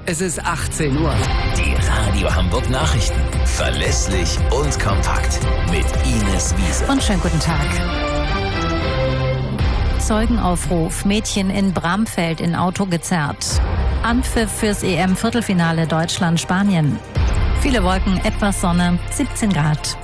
Es ist 18 Uhr. Die Radio Hamburg Nachrichten. Verlässlich und kompakt. Mit Ines Wiese. Und schönen guten Tag. Zeugenaufruf. Mädchen in Bramfeld in Auto gezerrt. Anpfiff fürs EM-Viertelfinale Deutschland-Spanien. Viele Wolken, etwas Sonne, 17 Grad.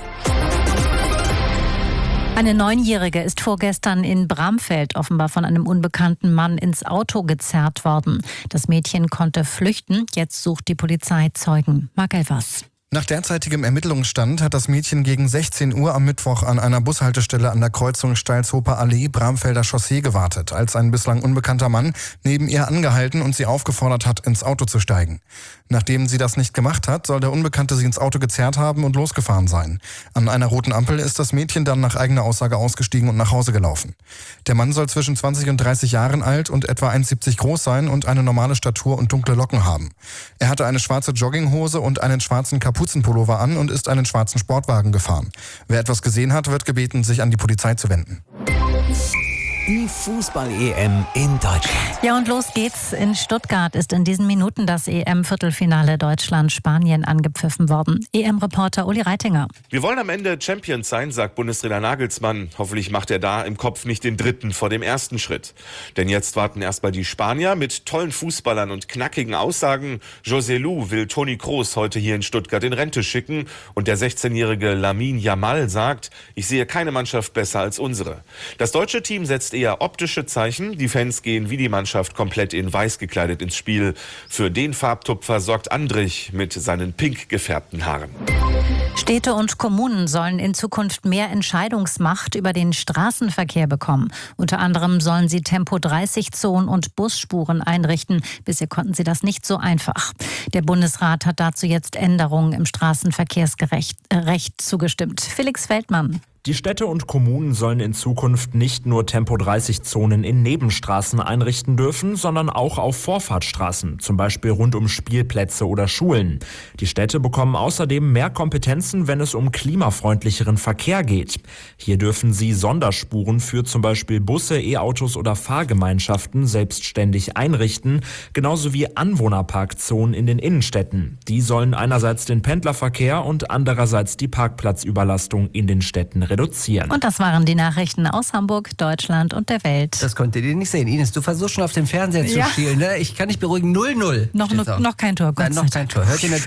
Eine 9-Jährige ist vorgestern in Bramfeld offenbar von einem unbekannten Mann ins Auto gezerrt worden. Das Mädchen konnte flüchten. Jetzt sucht die Polizei Zeugen. Marc Elvers. Nach derzeitigem Ermittlungsstand hat das Mädchen gegen 16 Uhr am Mittwoch an einer Bushaltestelle an der Kreuzung Steilshofer Allee Bramfelder Chaussee gewartet, als ein bislang unbekannter Mann neben ihr angehalten und sie aufgefordert hat, ins Auto zu steigen. Nachdem sie das nicht gemacht hat, soll der Unbekannte sie ins Auto gezerrt haben und losgefahren sein. An einer roten Ampel ist das Mädchen dann nach eigener Aussage ausgestiegen und nach Hause gelaufen. Der Mann soll zwischen 20 und 30 Jahren alt und etwa 1,70 groß sein und eine normale Statur und dunkle Locken haben. Er hatte eine schwarze Jogginghose und einen schwarzen Kapuzenpullover an und ist einen schwarzen Sportwagen gefahren. Wer etwas gesehen hat, wird gebeten, sich an die Polizei zu wenden. Die Fußball-EM in Deutschland. Ja, und los geht's. In Stuttgart ist in diesen Minuten das EM-Viertelfinale Deutschland-Spanien angepfiffen worden. EM-Reporter Uli Reitinger. Wir wollen am Ende Champions sein, sagt Bundestrainer Nagelsmann. Hoffentlich macht er da im Kopf nicht den dritten vor dem ersten Schritt. Denn jetzt warten erstmal die Spanier mit tollen Fußballern und knackigen Aussagen. José Lu will Toni Kroos heute hier in Stuttgart in Rente schicken. Und der 16-jährige Lamine Yamal sagt, ich sehe keine Mannschaft besser als unsere. Das deutsche Team setzt eher optische Zeichen. Die Fans gehen wie die Mannschaft komplett in weiß gekleidet ins Spiel. Für den Farbtupfer sorgt Andrich mit seinen pink gefärbten Haaren. Städte und Kommunen sollen in Zukunft mehr Entscheidungsmacht über den Straßenverkehr bekommen. Unter anderem sollen sie Tempo-30-Zonen und Busspuren einrichten. Bisher konnten sie das nicht so einfach. Der Bundesrat hat dazu jetzt Änderungen im Straßenverkehrsrecht zugestimmt. Felix Feldmann. Die Städte und Kommunen sollen in Zukunft nicht nur Tempo-30-Zonen in Nebenstraßen einrichten dürfen, sondern auch auf Vorfahrtsstraßen, zum Beispiel rund um Spielplätze oder Schulen. Die Städte bekommen außerdem mehr Kompetenzen, wenn es um klimafreundlicheren Verkehr geht. Hier dürfen sie Sonderspuren für zum Beispiel Busse, E-Autos oder Fahrgemeinschaften selbstständig einrichten, genauso wie Anwohnerparkzonen in den Innenstädten. Die sollen einerseits den Pendlerverkehr und andererseits die Parkplatzüberlastung in den Städten reduzieren. Und das waren die Nachrichten aus Hamburg, Deutschland und der Welt. Das konntet ihr nicht sehen. Ines, du versuchst schon auf den Fernseher zu schielen, ne? Ich kann dich beruhigen, 0-0. Noch kein Tor. Nein, noch kein Tor. Hört ihr